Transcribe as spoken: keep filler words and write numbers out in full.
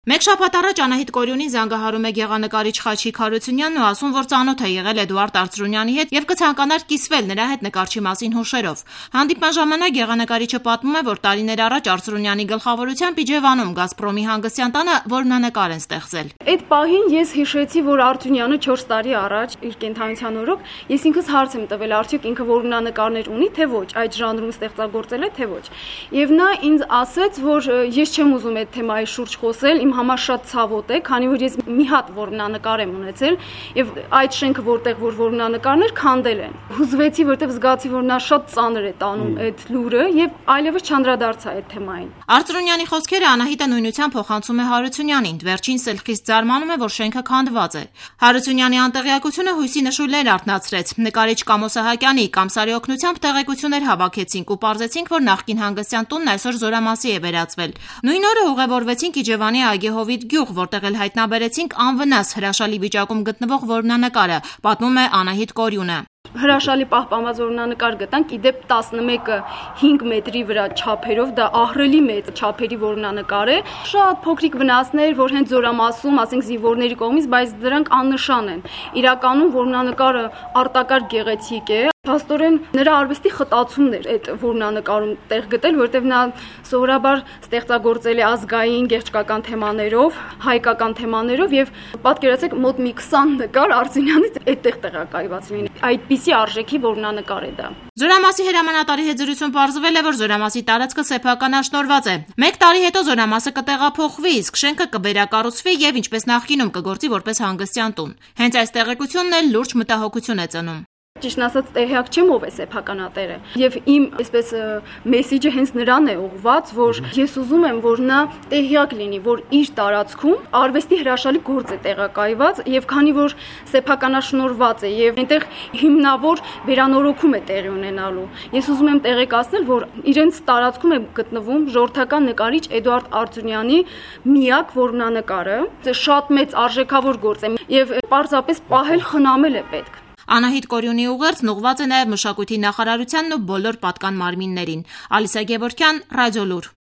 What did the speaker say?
Մեկ շաբաթ առաջ Անահիտ Կորյունին զանգահարում է գեղանկարիչ Խաչիկ Հարությունյանն ու ասում, որ ծանոթ է եղել Էդուարդ Արծրունյանի հետ եւ կցանկանար կիսվել նրա հետ նկարչի մասին հուշերով։ Հանդիպման ժամանակ գեղանկարիչը պատմում է, որ տարիներ առաջ Արծրունյանի գլխավորությամբ Իջևանում Գազպրոմի հանգստյան տանը որմնանկար են ստեղծել։ Այդ պահին ես հիշեցի, որ Արծրունյանը չորս տարի առաջ իր կենդանության օրոք ես ինքս հարց եմ տվել, արդյոք ինքը որմնանկարներ ունի, թե ոչ, այդ ժանրում ստեղծագործել է, թե ոչ։ Եվ նա ինձ ասաց, որ ես չեմ ուզում այդ թեմայի շուրջ խոսել, համար շատ ցավոտ է, քանի որ ես մի հատ որմնանկար եմ ունեցել եւ այդ շենքը որտեղ որ որմնանկարներ քանդել են։ Հուզվեցի, որտեղ զգացի, որ նա շատ ծանր է տանում այդ լուրը եւ այլևս չանդրադարձա այդ թեմային։ Արծրունյանի խոսքերը Անահիտը նույնությամբ փոխանցում է Հարությունյանին, վերջինս էլ խիստ զարմանում է, որ շենքը քանդված է։ Հարությունյանի անտեղյակությունը հույսի նշույլներ արթնացրեց։ Նկարիչ Կամո Սահակյանի Կամսարի օգնությամբ տեղեկություններ հավաքեցինք ու պարզեցինք, որ նախկին հանգստյան տունն այսօր Զորամասի է վերածվել։ Նույն օրը ուղևորվեցինք Իջևանի Այգեհովիտ գյուղ, որտեղ էլ հայտնաբերեցինք անվնաս հրաշալի վիճակում գտնվող որմնանկարը, պատմում է Անահիտ Կորյունը։ Հրաշալի պահպանված որմնանկար գտանք, իդեպ տասնմեկը հինգ մետրի վրա չափերով, դա ահռելի մեծ չափերի որմնանկար է։ Շատ փոքրիկ վնասներ, որ հենց Զորամասում, ասենք զինվորների կողմից, բայց դրանք աննշան են։ Իրականում որմնանկարը արտակարգ գեղեցիկ է։ Փաստորեն նրա արվեստի խտացումն էր այդ որմնանկարում տեղ գտել, որտեղ նա սովորաբար ստեղծագործել է ազգային գեղեցկական թեմաներով, հայկական թեմաներով եւ պատկերացրեք մոտ մի քսան նկար Արծրունյանից այդտեղ տեղակայված լինի։ Այդպիսի արժեքի որմնանկար է դա։ Զորամասի հրամանատարի հետ զրույցում պարզվել է, որ Զորամասի տարածքը սեփականաշնորհված է։ Մեկ տարի հետո Զորամասը կտեղափոխվի, իսկ շենքը կվերակառուցվի եւ ինչպես նախկինում կգործի որպես հանգստյան տուն։ Հենց այս տեղեկությունն էլ լուրջ մտահոգություն է ծնում։ Ճիշտն ասած, տեղյակ չեմ ով է սեփականատերը։ Եվ իմ այսպես մեսեջը հենց նրան է ուղղված, որ ես ուզում եմ, որ նա տեղյակ լինի, որ իր տարածքում արվեստի հրաշալի գործ է տեղակայված, եւ քանի որ սեփականաշնորհված է եւ այնտեղ հիմնավոր վերանորոգում է տեղի ունենալու։ Ես ուզում եմ տեղեկացնել, որ իրենց տարածքում է գտնվում ժողովրդական նկարիչ Էդուարդ Արծրունյանի միակ որմնանկարը։ Դա շատ մեծ արժեքավոր գործ է եւ պարզապես պահել խնամել է պետք։ Անահիտ Կորյունի ուղերձն ուղղված է նաև մշակույթի նախարարությանն ու բոլոր պատկան մարմիններին։ Ալիսա Գևորգյան, Ռադիոլուր։